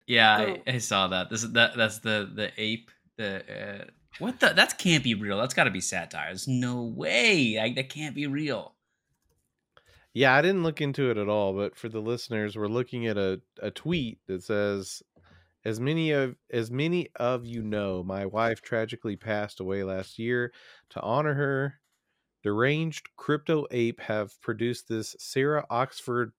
Yeah, Oh. I saw that. That's the ape. What the? That can't be real. That's got to be satire. There's no way. That can't be real. Yeah, I didn't look into it at all, but for the listeners, we're looking at a tweet that says, as many of you know, my wife tragically passed away last year. To honor her, deranged crypto ape have produced this Sarah Oxford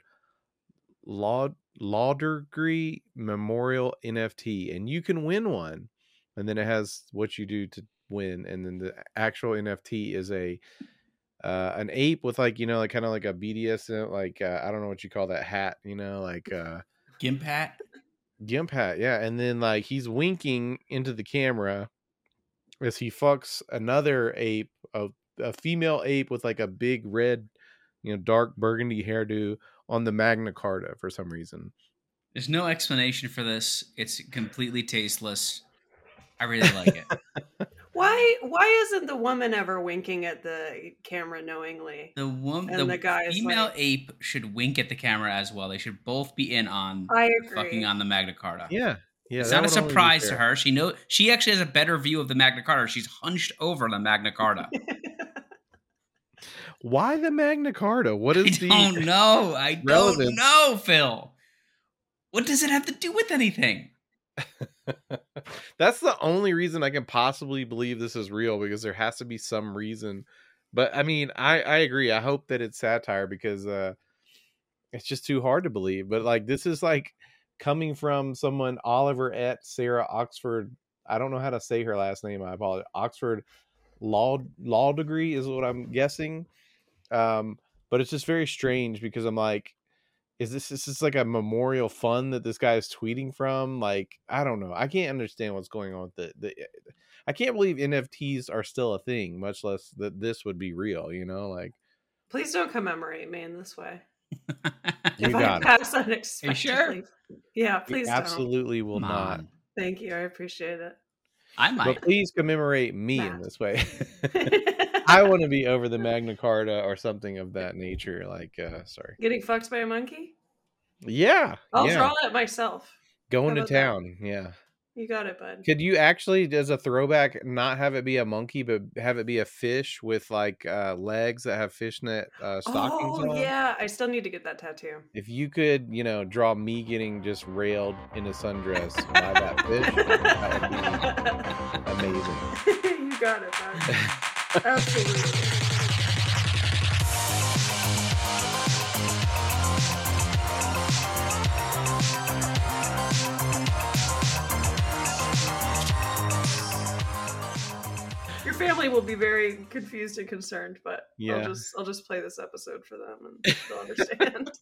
Laudergree Memorial NFT, and you can win one. And then it has what you do to win, and then the actual NFT is an ape with, like, like kind of like a BDSM, like I don't know what you call that hat, like Gimp hat. Gimp hat, yeah. And then like he's winking into the camera as he fucks another ape, a female ape with like a big red, dark burgundy hairdo on the Magna Carta for some reason. There's no explanation for this. It's completely tasteless. I really like it. Why isn't the woman ever winking at the camera knowingly? The guy is female like, ape should wink at the camera as well. They should both be in on I agree. fucking on the Magna Carta. Yeah. It's not a surprise to her. She actually has a better view of the Magna Carta. She's hunched over the Magna Carta. Why the Magna Carta? What is I don't know, Phil. What does it have to do with anything? That's the only reason I can possibly believe this is real, because there has to be some reason. But I mean, I agree. I hope that it's satire, because it's just too hard to believe. But like, this is like coming from someone, Oliver at Sarah Oxford. I don't know how to say her last name. I apologize. Oxford law degree is what I'm guessing. But it's just very strange, because I'm like, is this like a memorial fund that this guy is tweeting from? Like, I don't know. I can't understand what's going on with I can't believe NFTs are still a thing, much less that this would be real, like. Please don't commemorate me in this way. You if got I pass unexpectedly. Sure? Yeah, please don't. Absolutely will not. Thank you. I appreciate it. I might. But please commemorate me in this way. I want to be over the Magna Carta or something of that nature. Like, sorry. Getting fucked by a monkey? Yeah. I'll draw that myself. Going to town. That? Yeah. You got it, bud. Could you actually, as a throwback, not have it be a monkey, but have it be a fish with like legs that have fishnet stockings on? Oh, yeah. I still need to get that tattoo. If you could, draw me getting just railed in a sundress by that fish, that would be amazing. You got it, bud. Absolutely. Your family will be very confused and concerned, but yeah. I'll just play this episode for them and they'll understand.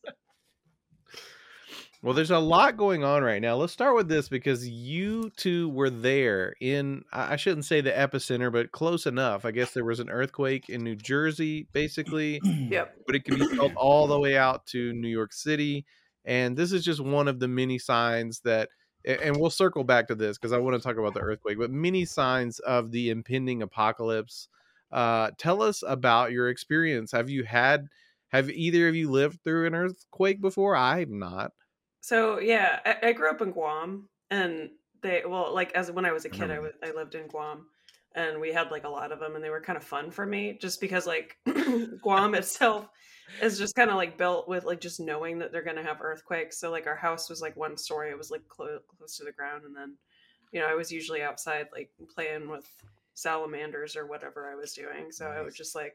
Well, there's a lot going on right now. Let's start with this, because you two were there in, I shouldn't say the epicenter, but close enough. I guess there was an earthquake in New Jersey, basically. Yep. But it can be felt all the way out to New York City. And this is just one of the many signs that, and we'll circle back to this because I want to talk about the earthquake, but many signs of the impending apocalypse. Tell us about your experience. Have either of you lived through an earthquake before? I have not. So yeah, I grew up in Guam, and when I was a kid, I lived in Guam, and we had like a lot of them, and they were kind of fun for me, just because like Guam itself is just kind of like built with like just knowing that they're gonna have earthquakes. So like our house was like one story; it was like close to the ground, and then I was usually outside like playing with salamanders or whatever I was doing. So I was just like,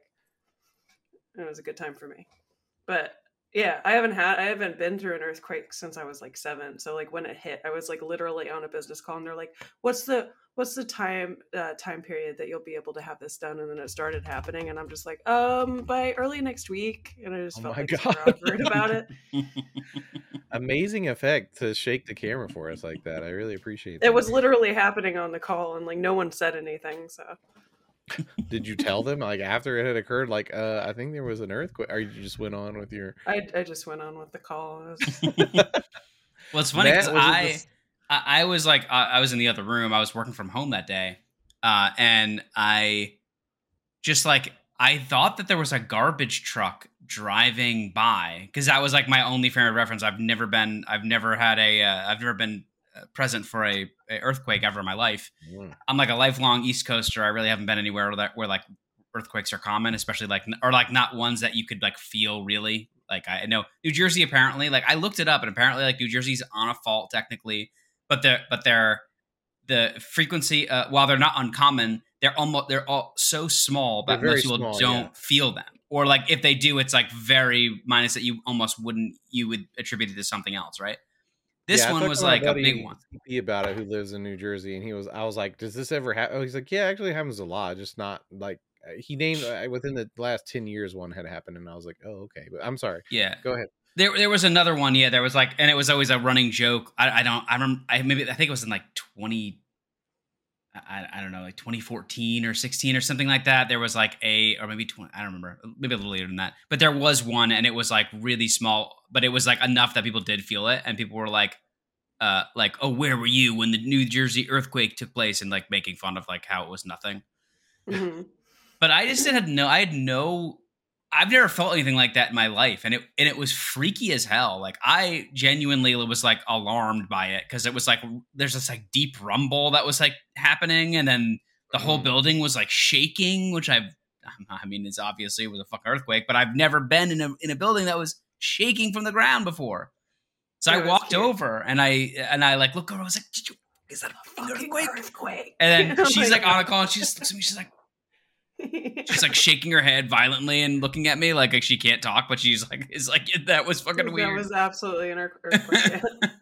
it was a good time for me, but. Yeah, I haven't been through an earthquake since I was like 7. So like when it hit, I was like literally on a business call, and they're like, "What's the time period that you'll be able to have this done?" And then it started happening, and I'm just like, by early next week, and I just felt like super awkward about it. Amazing effect to shake the camera for us like that. I really appreciate that. It was literally happening on the call, and like no one said anything. So. Did you tell them like after it had occurred, like I think there was an earthquake, or you just went on with your? I just went on with the call. Well, it's funny because I was like I was in the other room. I was working from home that day, and I just like I thought that there was a garbage truck driving by, because that was like my only frame of reference. I've never been present for a earthquake ever in my life. I'm like a lifelong East Coaster. I really haven't been anywhere where like earthquakes are common, especially like not ones that you could like feel really. Like I know New Jersey apparently, like I looked it up, and apparently like New Jersey's on a fault technically, but they're the frequency, while they're not uncommon, they're all so small that most people don't feel them. Or like if they do, it's like very minus that you would attribute it to something else, right? This one was like a big one. About it, who lives in New Jersey, and I was like, does this ever happen? Oh, he's like, yeah, actually it happens a lot, just not like he named within the last 10 years one had happened, and I was like, oh, okay, but I'm sorry. Yeah, go ahead. There was another one. Yeah, there was like, and it was always a running joke. I think it was in like 20. I don't know, like 2014 or 16 or something like that. There was like or maybe 20, I don't remember, maybe a little later than that. But there was one, and it was like really small, but it was like enough that people did feel it, and people were like, oh, where were you when the New Jersey earthquake took place, and like making fun of like how it was nothing. Mm-hmm. But I just I've never felt anything like that in my life, and it was freaky as hell. Like I genuinely was like alarmed by it, because it was like there's this like deep rumble that was like happening, and then the whole building was like shaking, which I mean, it's obviously it was a fucking earthquake, but I've never been in a building that was shaking from the ground before. So I walked over and I like look over. I was like, is that a fucking earthquake? And then she's like on a call, and she just looks at me. She's like shaking her head violently and looking at me like she can't talk, but she's like, that was fucking weird. That was absolutely an earthquake.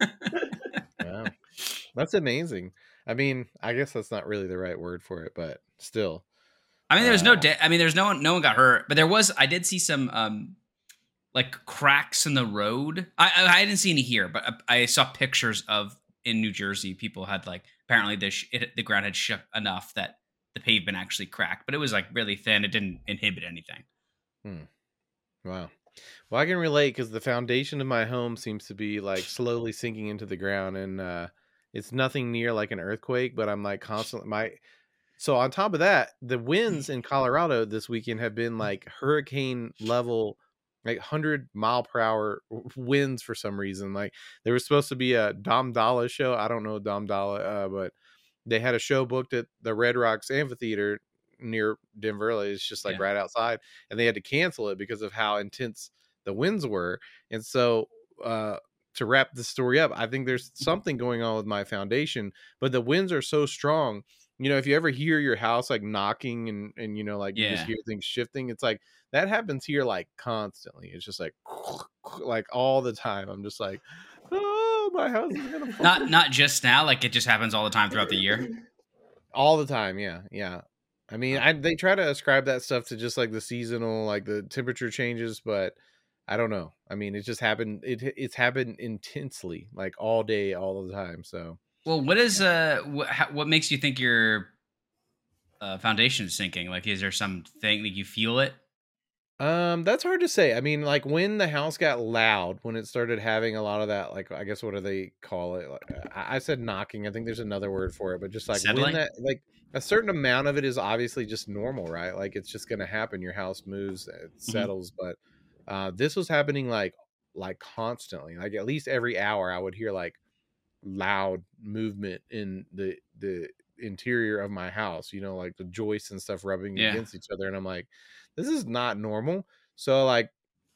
Wow. That's amazing. I mean, I guess that's not really the right word for it, but still. I mean, there's no one got hurt, but I did see some like cracks in the road. I didn't see any here, but I saw pictures of in New Jersey. People had like, apparently the ground had shook enough that the pavement actually cracked, but it was like really thin. It didn't inhibit anything. Wow. Well, I can relate, because the foundation of my home seems to be like slowly sinking into the ground, and it's nothing near like an earthquake, but I'm like constantly so on top of that, the winds in Colorado this weekend have been like hurricane level, like 100-mile-per-hour winds for some reason. Like there was supposed to be a Dom Dalla show. I don't know Dom Dalla, but they had a show booked at the Red Rocks Amphitheater near Denver. It's just like right outside, and they had to cancel it because of how intense the winds were. And so to wrap the story up, I think there's something going on with my foundation, but the winds are so strong. You know, if you ever hear your house like knocking and you know, like you just hear things shifting, it's like that happens here like constantly. It's just like all the time. I'm just like, oh, my house is gonna fall. Not just now, like it just happens all the time throughout the year. All the time, yeah. I mean, they try to ascribe that stuff to just like the seasonal, like the temperature changes, but I don't know. I mean, it just happened. It's happened intensely, like all day, all the time. So, well, what is what makes you think your foundation is sinking? Like, is there something that you feel it? That's hard to say. I mean, like when the house got loud, when it started having a lot of that, like I guess what do they call it? Like, I said knocking. I think there's another word for it, but just like settling? When that, like a certain amount of it is obviously just normal, right? Like it's just gonna happen. Your house moves, it settles, but this was happening like constantly. Like at least every hour, I would hear like loud movement in the interior of my house. You know, like the joists and stuff rubbing against each other, and I'm like, this is not normal. So like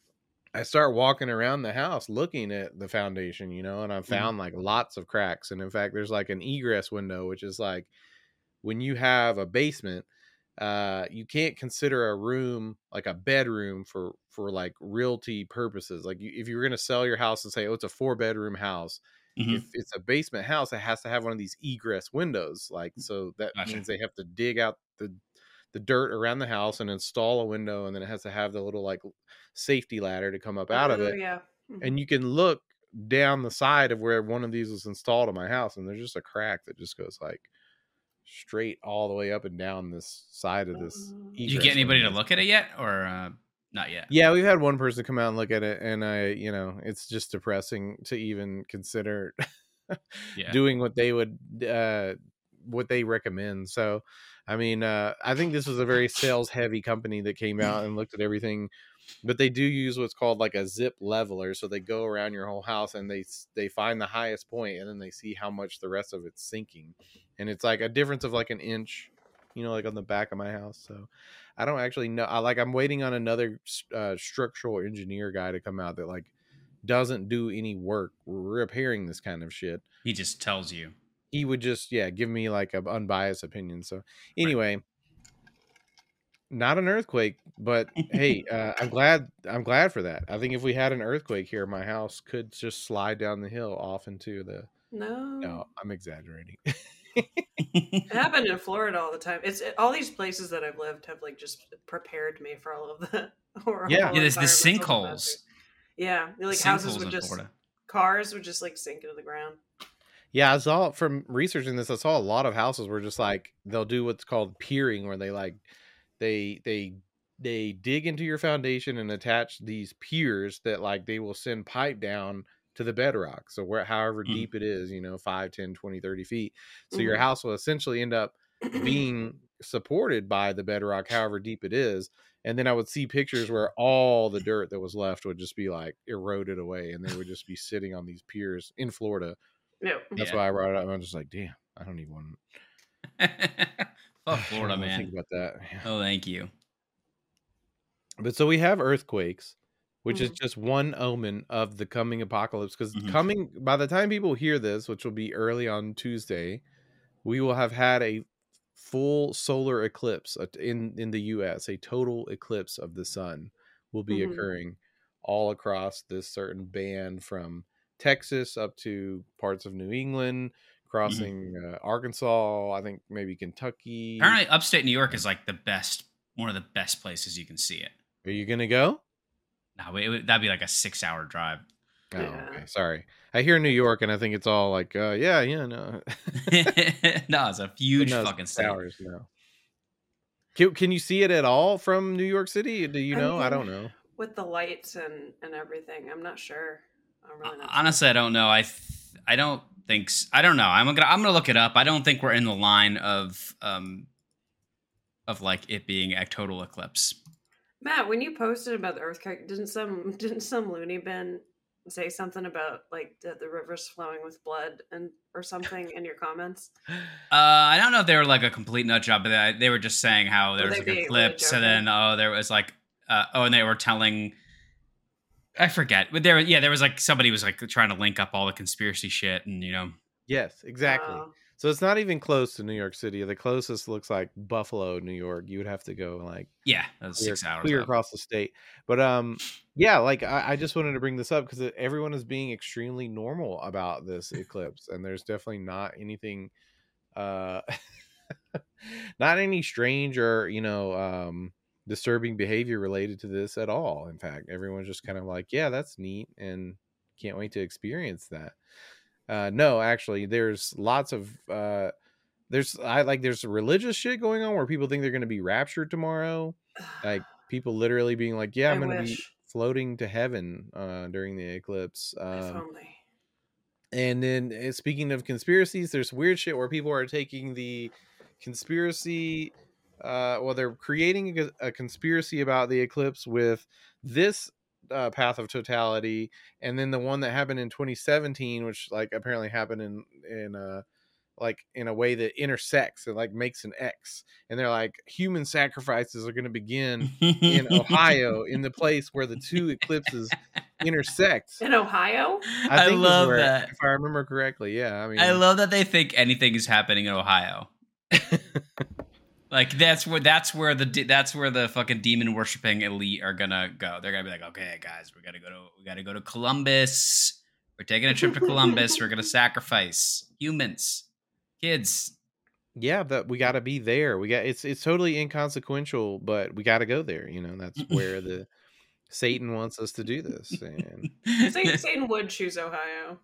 I start walking around the house looking at the foundation, you know, and I found like lots of cracks. And in fact, there's like an egress window, which is like when you have a basement, you can't consider a room like a bedroom for like realty purposes. Like if you were going to sell your house and say, oh, it's a 4-bedroom house, if it's a basement house, it has to have one of these egress windows. Like, so that means they have to dig out the dirt around the house and install a window, and then it has to have the little like safety ladder to come up out of it. And you can look down the side of where one of these was installed in my house, and there's just a crack that just goes like straight all the way up and down this side of this. Did you get anybody to look at it yet, or not yet? Yeah, we've had one person come out and look at it, and you know, it's just depressing to even consider doing what they would what they recommend. So I mean, I think this was a very sales heavy company that came out and looked at everything. But they do use what's called like a zip leveler, so they go around your whole house and they find the highest point, and then they see how much the rest of it's sinking, and it's like a difference of like an inch, like on the back of my house. So I don't actually know. I'm waiting on another structural engineer guy to come out that like doesn't do any work repairing this kind of shit. He just tells you. He would just give me like an unbiased opinion. So anyway. Right. Not an earthquake, but hey, I'm glad for that. I think if we had an earthquake here, my house could just slide down the hill off into the. No, I'm exaggerating. It happened in Florida all the time. All these places that I've lived have like just prepared me for all of the horrible. Yeah, there's the sinkholes. Yeah, like houses would just cars would just like sink into the ground. Yeah, I saw from researching this. I saw a lot of houses where just like they'll do what's called piering, where they like. They dig into your foundation and attach these piers that like they will send pipe down to the bedrock. So however deep it is, 5, 10, 20, 30 feet. So your house will essentially end up being supported by the bedrock, however deep it is. And then I would see pictures where all the dirt that was left would just be like eroded away, and they would just be sitting on these piers in Florida. Yeah. That's why I brought it up. I'm just like, damn, I don't even want Fuck Florida, man. Think about that. Yeah. Oh, thank you. But so we have earthquakes, which is just one omen of the coming apocalypse. Because by the time people hear this, which will be early on Tuesday, we will have had a full solar eclipse in the U.S. A total eclipse of the sun will be occurring all across this certain band from Texas up to parts of New England. Crossing Arkansas, I think maybe Kentucky. Apparently, upstate New York is like one of the best places you can see it. Are you gonna go? No, that'd be like a 6-hour drive. Oh, okay. Sorry. I hear New York and I think it's all like, no. No, it's a huge fucking state. Hours, no. Can you see it at all from New York City? Do you know? I don't know. With the lights and everything, I'm not sure. I'm really not honestly sure. I don't know. I don't think I don't know. I'm gonna look it up. I don't think we're in the line of like it being a total eclipse. Matt, when you posted about the earthquake, didn't some loony bin say something about like the rivers flowing with blood or something in your comments? I don't know if they were like a complete nut job, but they were just saying how there was like an eclipse, and then there was like and they were telling. I forget, but there was like somebody was like trying to link up all the conspiracy shit, and Yes, exactly. So it's not even close to New York City. The closest looks like Buffalo, New York. You would have to go like that's 6 hours clear across the state. But like I just wanted to bring this up because everyone is being extremely normal about this eclipse, and there's definitely not anything, not any strange or disturbing behavior related to this at all. In fact, everyone's just kind of like, yeah, that's neat and can't wait to experience that. No, actually, there's lots of there's religious shit going on where people think they're going to be raptured tomorrow. Like people literally being like, yeah, I'm going to be floating to heaven during the eclipse. If only. And then speaking of conspiracies, there's weird shit where people are taking the conspiracy they're creating a conspiracy about the eclipse with this path of totality, and then the one that happened in 2017, which like apparently happened in a way that intersects and like makes an X, and they're like human sacrifices are going to begin in Ohio, in the place where the two eclipses intersect. In Ohio? I love that. If I remember correctly, yeah. I mean, I love that they think anything is happening in Ohio. Like that's where the fucking demon worshiping elite are gonna go. They're gonna be like, okay, guys, we gotta go to Columbus. We're taking a trip to Columbus. We're gonna sacrifice humans, kids. Yeah, but we gotta be there. It's totally inconsequential, but we gotta go there. That's where the Satan wants us to do this. And Satan would choose Ohio.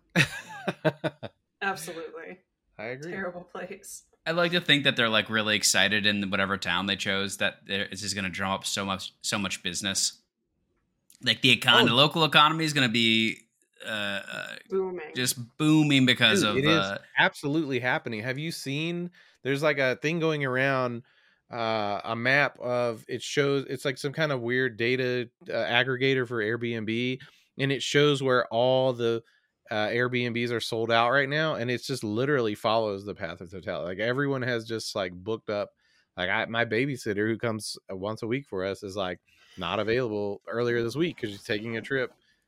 Absolutely. I agree. Terrible place. I like to think that they're like really excited in whatever town they chose that it's just going to drum up so much business. Like the local economy is going to be booming, just booming because it is absolutely happening. Have you seen? There's like a thing going around a map of it shows it's like some kind of weird data aggregator for Airbnb, and it shows where all the Airbnbs are sold out right now, and it's just literally follows the path of totality. Like everyone has just like booked up. Like my babysitter who comes once a week for us is like not available earlier this week because she's taking a trip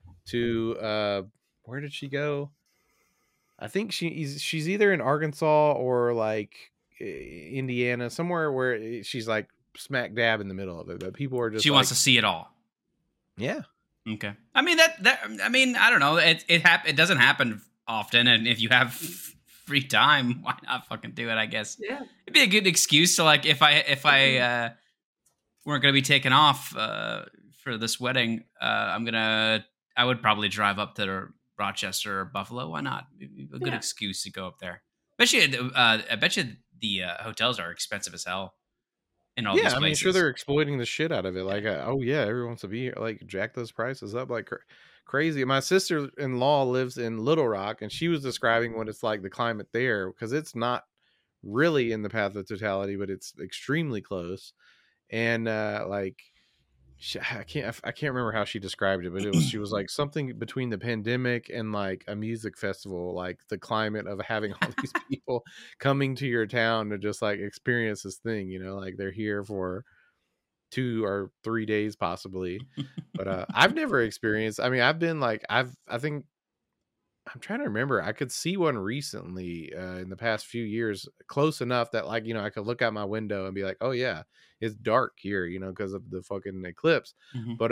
to where did she go? I think she's either in Arkansas or like Indiana, somewhere where she's like smack dab in the middle of it. But people are just she wants to see it all. Yeah. Okay. I mean I mean, I don't know. It doesn't happen often, and if you have free time, why not fucking do it? I guess. Yeah. It'd be a good excuse to like if I weren't gonna be taken off for this wedding, I would probably drive up to Rochester or Buffalo. Why not? A good excuse to go up there. I bet you the hotels are expensive as hell in all these places. I mean, sure they're exploiting the shit out of it. Like, oh yeah, everyone wants to be here. Like, jack those prices up like crazy. My sister-in-law lives in Little Rock, and she was describing what it's like the climate there because it's not really in the path of totality, but it's extremely close. And like. I can't remember how she described it, but she was like something between the pandemic and like a music festival, like the climate of having all these people coming to your town to just like experience this thing, you know, like they're here for 2 or 3 days possibly. But I've never experienced, I mean, I've been like, I think I'm trying to remember. I could see one recently in the past few years, close enough that like, you know, I could look out my window and be like, oh yeah, it's dark here, you know, because of the fucking eclipse. Mm-hmm. But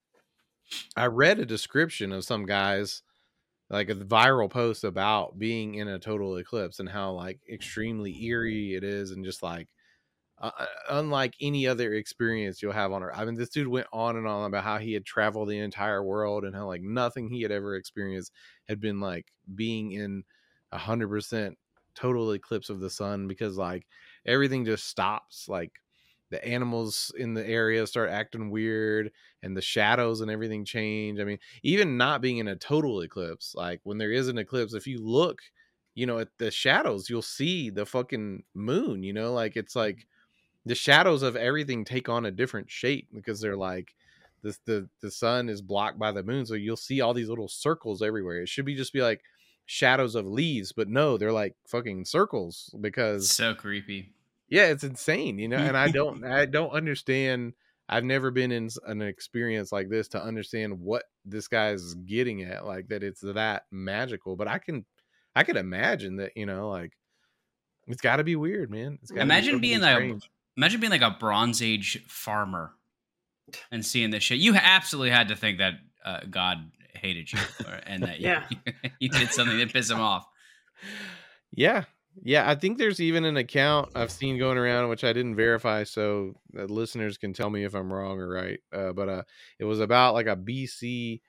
I read a description of some guys, like a viral post about being in a total eclipse and how like extremely eerie it is, and just like unlike any other experience you'll have on Earth. I mean, this dude went on and on about how he had traveled the entire world and how like nothing he had ever experienced had been like being in 100% total eclipse of the sun, because like everything just stops. Like the animals in the area start acting weird, and the shadows and everything change. I mean, even not being in a total eclipse, like when there is an eclipse, if you look, you know, at the shadows, you'll see the fucking moon, you know, like it's like the shadows of everything take on a different shape because they're like the sun is blocked by the moon. So you'll see all these little circles everywhere. It should be just be like shadows of leaves, but no, they're like fucking circles because it's so creepy. Yeah, it's insane, you know, and I don't understand. I've never been in an experience like this to understand what this guy's getting at, like that it's that magical. But I can imagine that, you know, like it's got to be weird, man. It's imagine being like a Bronze Age farmer and seeing this shit. You absolutely had to think that God hated you, and that you did something that pissed him off. Yeah. I think there's even an account I've seen going around, which I didn't verify, so that listeners can tell me if I'm wrong or right. But it was about like a BC,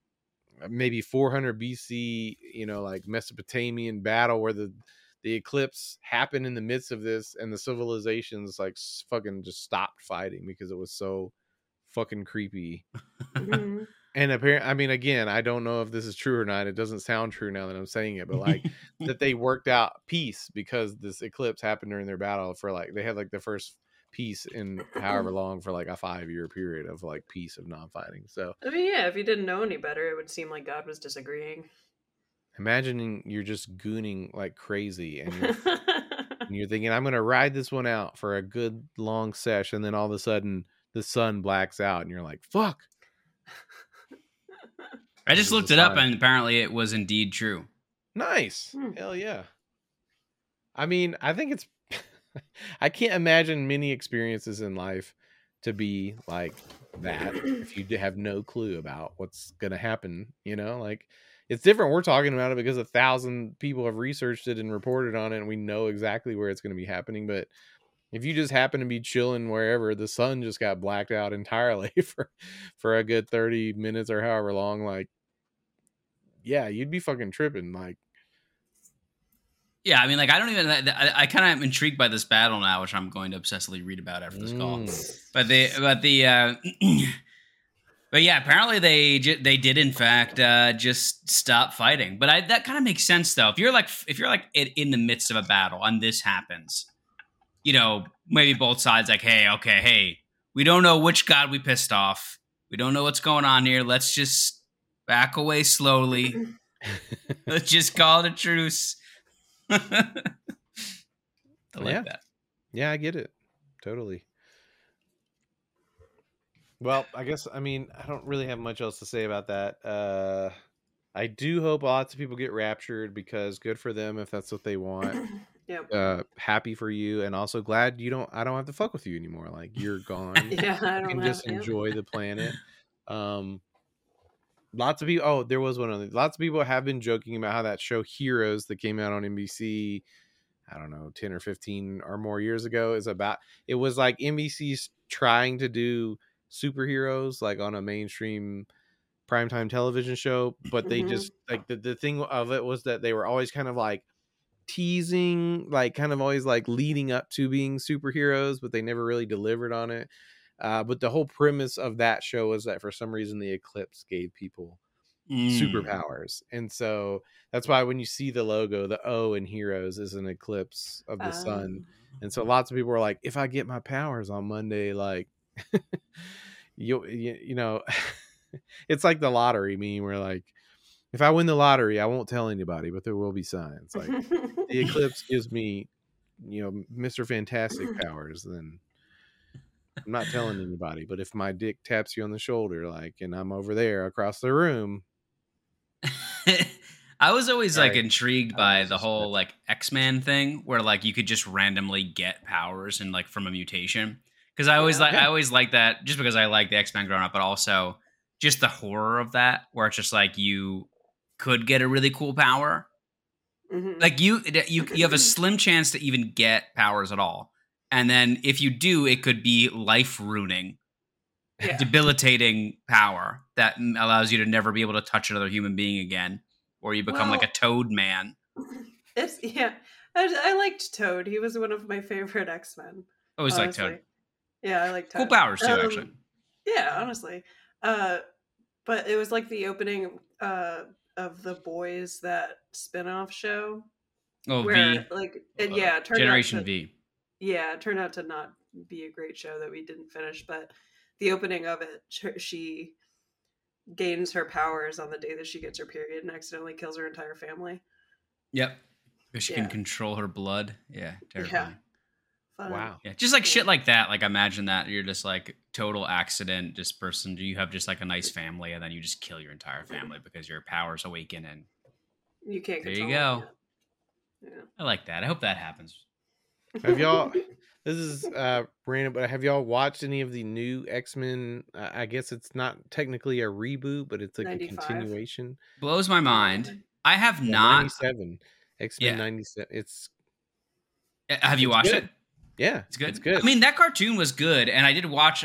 maybe 400 BC, you know, like Mesopotamian battle where the eclipse happened in the midst of this, and the civilizations like fucking just stopped fighting because it was so fucking creepy. Mm-hmm. And apparently, I mean, again, I don't know if this is true or not. It doesn't sound true now that I'm saying it, but like that they worked out peace because this eclipse happened during their battle. For like, they had like the first peace in however long for like a 5-year period of like peace of non-fighting. So I mean, yeah, if you didn't know any better, it would seem like God was disagreeing. Imagining you're just gooning like crazy, and you're thinking, I'm gonna ride this one out for a good long sesh, and then all of a sudden the sun blacks out, and you're like, fuck. I just looked it up, and apparently it was indeed true. Nice. Hell yeah. I mean, I think it's I can't imagine many experiences in life to be like that if you have no clue about what's going to happen, you know? Like, it's different. We're talking about it because 1,000 people have researched it and reported on it, and we know exactly where it's going to be happening. But if you just happen to be chilling wherever, the sun just got blacked out entirely for a good 30 minutes or however long, like, yeah, you'd be fucking tripping. Like, yeah, I mean, like, I don't even. I kind of am intrigued by this battle now, which I'm going to obsessively read about after this call. But yeah, apparently they did in fact just stop fighting. But that kind of makes sense though. If you're like in the midst of a battle and this happens, maybe both sides like, hey, we don't know which god we pissed off. We don't know what's going on here. Let's just back away slowly. Let's just call it a truce. I like that. Yeah, I get it. Totally. Well, I guess, I don't really have much else to say about that. I do hope lots of people get raptured, because good for them if that's what they want. Yep. Happy for you, and also glad I don't have to fuck with you anymore. Like, you're gone. Yeah, I don't You can just enjoy the planet. Lots of people. There was one other. Lots of people have been joking about how that show Heroes that came out on NBC, I don't know, 10 or 15 or more years ago, is about. It was like NBC's trying to do superheroes like on a mainstream primetime television show, but they just like the thing of it was that they were always kind of like teasing, like kind of always like leading up to being superheroes, but they never really delivered on it. But the whole premise of that show was that for some reason the eclipse gave people superpowers, and so that's why when you see the logo, the O in Heroes is an eclipse of the sun. And so lots of people were like, if I get my powers on Monday, like you know it's like the lottery meme where like, if I win the lottery, I won't tell anybody, but there will be signs. Like, the eclipse gives me, Mr. Fantastic powers, then I'm not telling anybody. But if my dick taps you on the shoulder, like, and I'm over there across the room. I was always like intrigued by the whole like X-Men thing, where like you could just randomly get powers and like from a mutation. Because I always like that, just because I like the X-Men growing up, but also just the horror of that, where it's just like you could get a really cool power. Like you have a slim chance to even get powers at all. And then if you do, it could be life-ruining, debilitating power that allows you to never be able to touch another human being again, or you become like a Toad man. I liked Toad. He was one of my favorite X-Men. Always liked Toad. Yeah, I like Toad. Cool powers too, actually. Yeah, honestly. But it was like the opening of the Boys, that spin-off show. Oh, where, V. Generation V. Yeah, it turned out to not be a great show that we didn't finish, but the opening of it, she gains her powers on the day that she gets her period and accidentally kills her entire family. Yep. Because she can control her blood. Yeah, terrifying. Fun. Wow. Yeah, just like shit like that. Like, imagine that you're just like total accident, just person. You have just like a nice family, and then you just kill your entire family because your powers awaken, and you can't. There you go. Yeah. I like that. I hope that happens. Have y'all? This is random, but have y'all watched any of the new X-Men? I guess it's not technically a reboot, but it's like 95. A continuation. Blows my mind. I have not. 97. X-Men 97. It's. Have you watched it? Yeah, it's good. It's good. I mean, that cartoon was good, and I did watch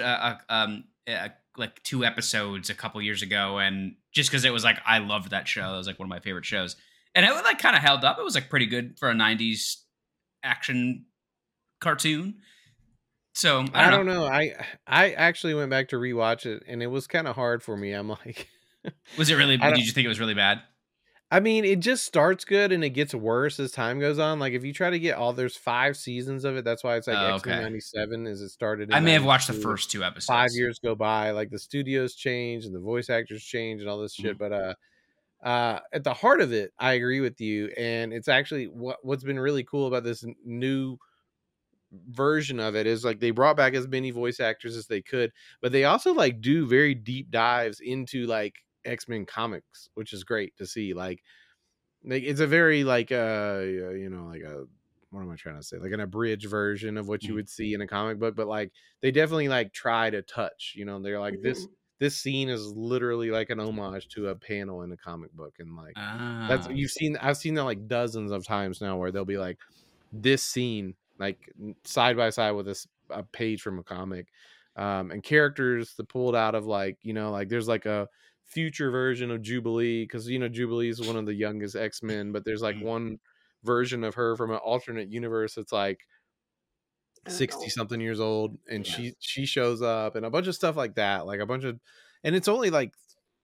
like 2 episodes a couple years ago, and just because it was like I loved that show, it was like one of my favorite shows, and it was like kind of held up. It was like pretty good for a '90s action cartoon. So I don't know. I actually went back to rewatch it, and it was kind of hard for me. I'm like, was it really? Did you think it was really bad? I mean, it just starts good and it gets worse as time goes on. Like, if you try to get there's 5 seasons of it. That's why it's like X-Men 97 as it started. I may have watched the first 2 episodes. 5 years go by, like the studios change and the voice actors change and all this shit. But at the heart of it, I agree with you. And it's actually what's been really cool about this new version of it is like they brought back as many voice actors as they could, but they also like do very deep dives into like X-Men comics, which is great to see. Like it's a very like like a, what am I trying to say, like an abridged version of what you would see in a comic book, but like they definitely like try to touch, they're like this scene is literally like an homage to a panel in a comic book, and like that's I've seen that like dozens of times now, where they'll be like this scene like side by side with a page from a comic, and characters that pulled out of like like there's like a future version of Jubilee, because Jubilee is one of the youngest X-Men, but there's like one version of her from an alternate universe that's like 60 something years old, and she shows up, and a bunch of stuff like that, like a bunch of, and it's only like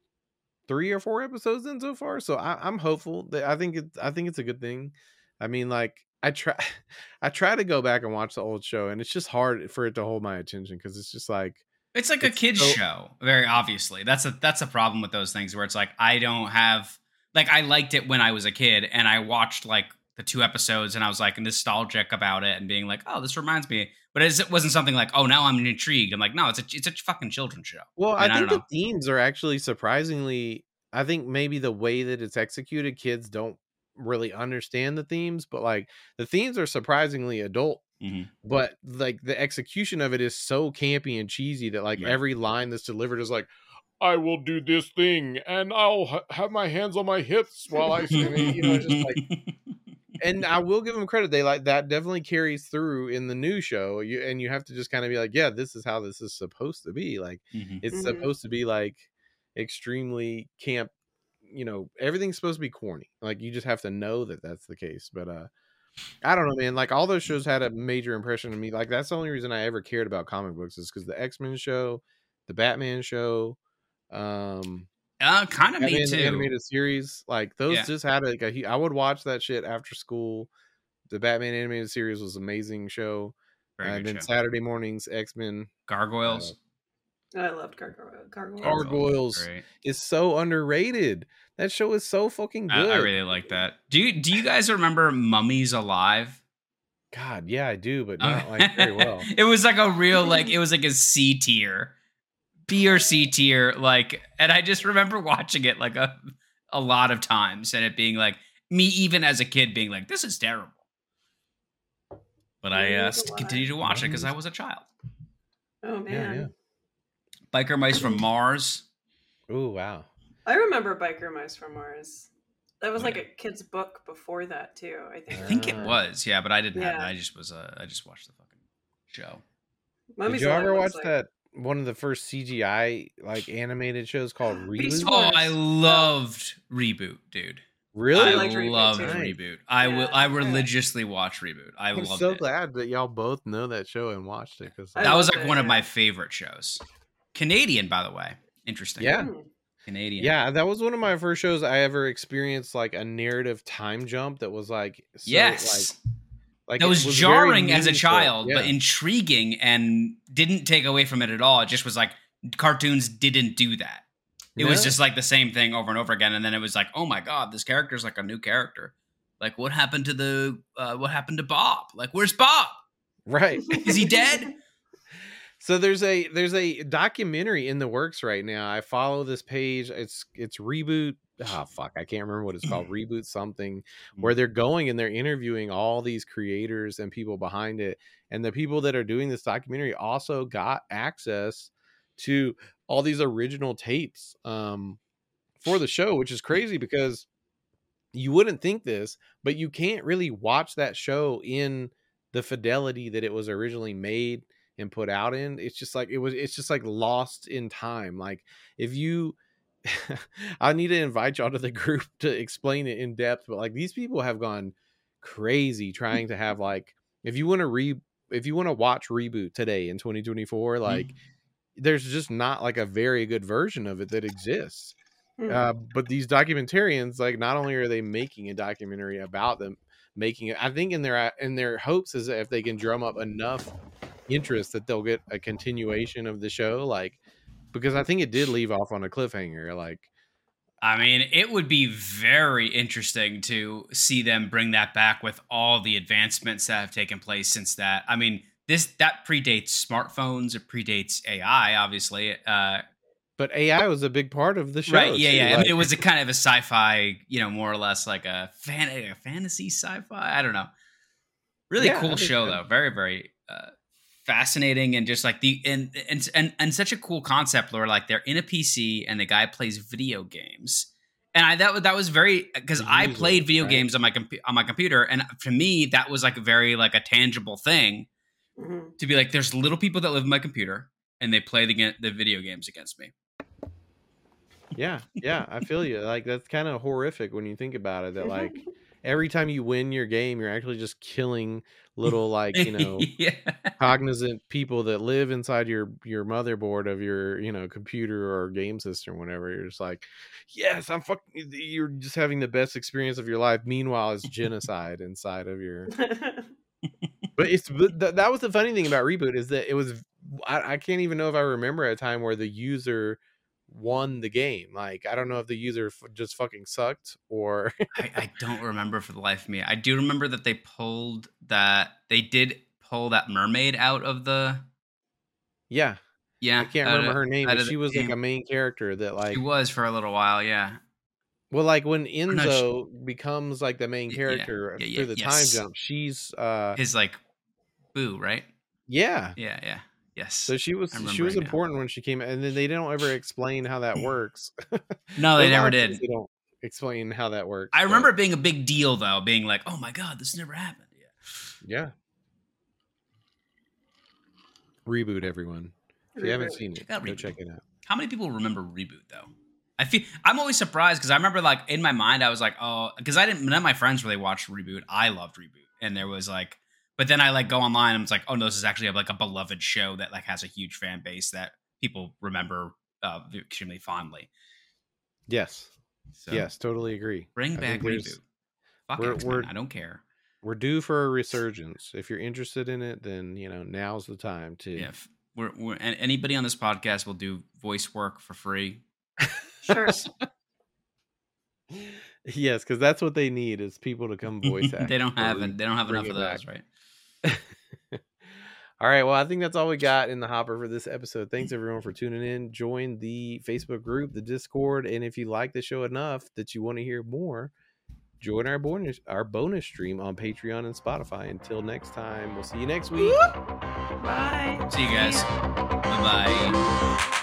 3 or 4 episodes in so far, so I'm hopeful that I think it's a good thing. I mean, like I try I try to go back and watch the old show, and it's just hard for it to hold my attention because it's just like it's like a kid's show, very obviously. That's a problem with those things where it's like I don't have like I liked it when I was a kid and I watched like the 2 episodes and I was like nostalgic about it and being like, oh, this reminds me. But it wasn't something like, oh, now I'm intrigued. I'm like, no, it's a fucking children's show. Well, I I think don't the themes are actually surprisingly. I think maybe the way that it's executed, kids don't really understand the themes, but like the themes are surprisingly adult. But like the execution of it is so campy and cheesy that like every line that's delivered is like, I will do this thing and I'll have my hands on my hips while I you know, just like. And I will give them credit. They like that definitely carries through in the new show. You have to just kind of be like, yeah, this is how this is supposed to be. Like it's supposed to be like extremely camp. You know, everything's supposed to be corny. Like you just have to know that that's the case. But I don't know, man. Like all those shows had a major impression on me. Like that's the only reason I ever cared about comic books is because the X-Men show, the Batman show, kind of me too. Animated series, like those just had I would watch that shit after school. The Batman animated series was an amazing show. And then Saturday mornings, X-Men, Gargoyles. I loved Gargoyles. Gargoyles is so underrated. That show is so fucking good. I really like that. Do you guys remember Mummies Alive? God, yeah, I do, but not like very well. It was like a real it was like a C tier, B or C tier, like, and I just remember watching it like a lot of times, and it being like me even as a kid being like, this is terrible. But I continued to watch it because I was a child. Oh man. Yeah. Biker Mice from Mars. Oh wow. I remember Biker Mice from Mars. That was like a kid's book before that too. I think it was, yeah, but I didn't have it. I just watched the fucking show. Did you ever watch that one of the first CGI like animated shows called Reboot? Oh, I loved Reboot, dude. Really? I loved Reboot. I religiously watch Reboot. I'm so glad that y'all both know that show and watched it because that was like one of my favorite shows. Canadian, by the way. Interesting. Yeah. Canadian. Yeah, that was one of my first shows I ever experienced like a narrative time jump that was like like that was jarring as a child, but intriguing and didn't take away from it at all. It just was like cartoons didn't do that. It was just like the same thing over and over again, and then it was like, oh my god, this character is like a new character. Like, what happened to Bob? Like, where's Bob? Right? Is he dead? So there's a documentary in the works right now. I follow this page. It's Reboot. Oh fuck, I can't remember what it's called. Reboot something, where they're going and they're interviewing all these creators and people behind it. And the people that are doing this documentary also got access to all these original tapes for the show, which is crazy because you wouldn't think this, but you can't really watch that show in the fidelity that it was originally made and put out in. It's just like it's just like lost in time. Like if you I need to invite y'all to the group to explain it in depth, but like these people have gone crazy trying to have like if you want to watch Reboot today in 2024, like there's just not like a very good version of it that exists. But these documentarians, like, not only are they making a documentary about them making it, I think in their hopes is that if they can drum up enough interest that they'll get a continuation of the show, like, because I think it did leave off on a cliffhanger. Like, I mean, it would be very interesting to see them bring that back with all the advancements that have taken place since that. I mean, that predates smartphones. It predates AI, obviously. But AI was a big part of the show. Right, yeah. Like, I mean, it was a kind of a sci-fi, more or less like a fantasy sci-fi. I don't know. Really cool show, though. Very, very fascinating, and just like and such a cool concept where like they're in a PC and the guy plays video games. And that was very, because I played video games on my computer, and for me that was like very like a tangible thing to be like, there's little people that live in my computer and they play the video games against me. Yeah, I feel you. Like, that's kind of horrific when you think about it, that like every time you win your game, you're actually just killing little like, you know, cognizant people that live inside your motherboard of your, you know, computer or game system, whatever. You're just like, yes, you're just having the best experience of your life. Meanwhile, it's genocide inside of your. But that was the funny thing about Reboot is that it was, I can't even know if I remember a time where the user won the game. Like, I don't know if the user just fucking sucked or I don't remember for the life of me. I do remember that they did pull that mermaid out of the yeah I can't remember her name, but she was like a main character that like she was for a little while. Well, like when Enzo becomes like the main character through the time jump, she's his like boo, right? Yeah. Yes. So she was important when she came, and then they don't ever explain how that works. No, they never did. They don't explain how that works. I remember it being a big deal though, being like, "Oh my god, this never happened." Yeah. Reboot, everyone. If you haven't seen it, go check it out. How many people remember Reboot though? I'm always surprised because I remember like in my mind I was like, oh, because none of my friends really watched Reboot. I loved Reboot, and there was like, but then I like go online and it's like, oh no, this is actually like a beloved show that like has a huge fan base that people remember extremely fondly. Yes, yes, totally agree. Bring back Reboot. Fuck X-Men, I don't care. We're due for a resurgence. If you're interested in it, then you know now's the time to. Yeah, and anybody on this podcast will do voice work for free. Sure. Yes, because that's what they need is people to come voice act. They don't have enough of those, right? All right. Well, I think that's all we got in the hopper for this episode. Thanks everyone for tuning in. Join the Facebook group, the Discord, and if you like the show enough that you want to hear more, join our bonus stream on Patreon and Spotify. Until next time, we'll see you next week. Bye. See you guys. Bye-bye.